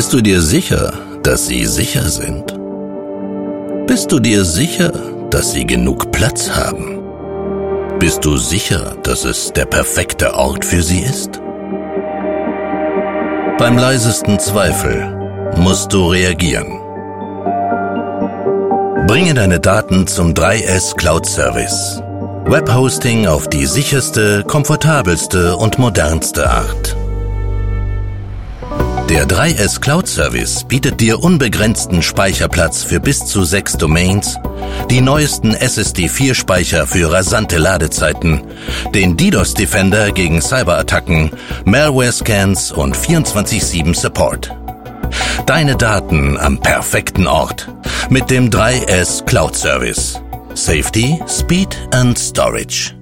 Bist du dir sicher, dass sie sicher sind? Bist du dir sicher, dass sie genug Platz haben? Bist du sicher, dass es der perfekte Ort für sie ist? Beim leisesten Zweifel musst du reagieren. Bringe deine Daten zum 3S Cloud Service. Webhosting auf die sicherste, komfortabelste und modernste Art. Der 3S Cloud Service bietet dir unbegrenzten Speicherplatz für bis zu 6 Domains, die neuesten SSD4-Speicher für rasante Ladezeiten, den DDoS Defender gegen Cyberattacken, Malware-Scans und 24/7 Support. Deine Daten am perfekten Ort mit dem 3S Cloud Service. Safety, Speed and Storage.